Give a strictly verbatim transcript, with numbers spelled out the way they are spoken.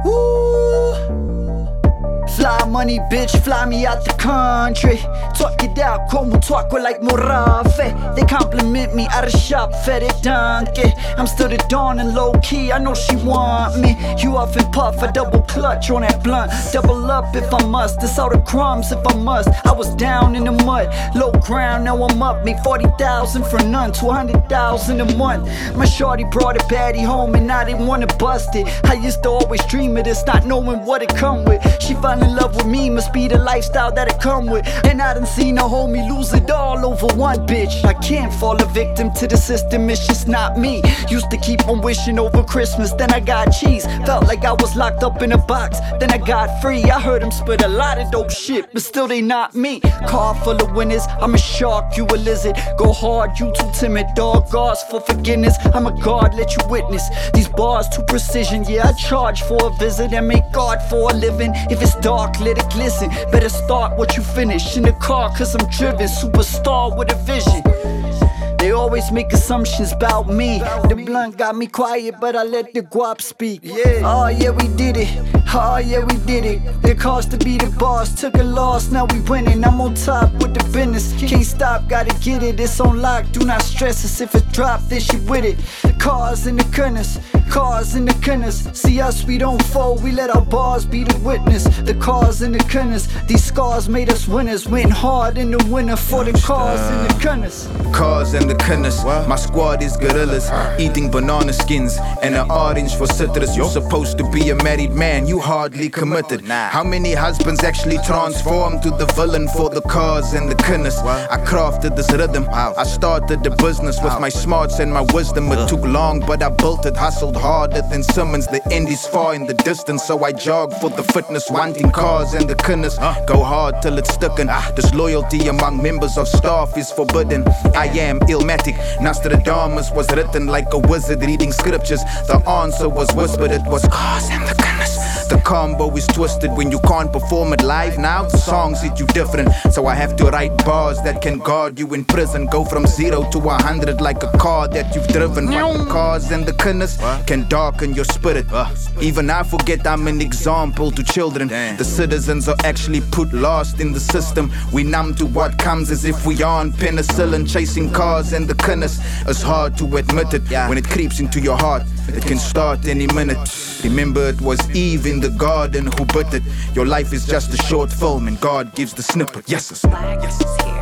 Ooh. Fly money, bitch, fly me out the country. Talk it out, como talk like Morave. They compliment me out of shop, fed it donkey. I'm still the dawn and low key, I know she want me. You off and puff, I double clutch on that blunt. Double up if I must, this all the crumbs if I must. I was down in the mud, low ground, now I'm up. Make forty thousand for none, two hundred thousand a month. My shorty brought a baddie home and I didn't wanna bust it. I used to always dream of this, not knowing what it come with. She fell in love with me, must be the lifestyle that it come with. And I done seen a homie lose it all over one bitch. I can't fall a victim to the system, it's just not me. Used to keep on wishing over Christmas, then I got cheese. Felt like I was locked up in a box, then I got free. I heard them spit a lot of dope shit, but still they not me. Car full of winners, I'm a shark, you a lizard. Go hard, you too timid, dog. Ask for forgiveness, I'm a guard, let you witness. These bars too precision, yeah, I charge for a visit and make God for a living. If it's dark, let it glisten. Better start what you finish. In the car, cause I'm driven, superstar with a vision. They always make assumptions about me. The blunt got me quiet, but I let the guap speak. Yeah. Oh yeah, we did it. Oh yeah, we did it. The cost to be the boss, took a loss, now we winning. I'm on top with the business. Can't stop, gotta get it. It's on lock, do not stress us. If it drop, then she with it. The cars in the goodness, cars in the goodness. See us, we don't fold, we let our bars be the witness. The cars in the goodness, these scars made us winners. Went hard in the winter for the cars in the goodness. Cars and the goodness, my squad is gorillas, eating banana skins and an orange for citrus. You're supposed to be a married man, you hardly committed. How many husbands actually transformed to the villain for the cars and the goodness? I crafted this rhythm, I started the business with my smarts and my wisdom. It took long, but I built it, hustled harder than Simmons. The end is far in the distance, so I jog for the fitness, wanting cars and the goodness. Go hard till it's sticking. Disloyalty among members of staff is forbidden. I am illmatic, Nostradamus was written like a wizard reading scriptures. The answer was whispered, it was cars and the goodness. The combo is twisted when you can't perform it live. Now the songs hit you different, so I have to write bars that can guard you in prison. Go from zero to a hundred like a car that you've driven. But the cars and the goodness can darken your spirit. Even I forget I'm an example to children. The citizens are actually put last in the system. We numb to what comes as if we aren't penicillin. Chasing cars and the goodness, it's hard to admit it. When it creeps into your heart, it can start any minute. Remember, it was Eve in the garden who bit it. Your life is just a short film and God gives the snippet. Yes, yes.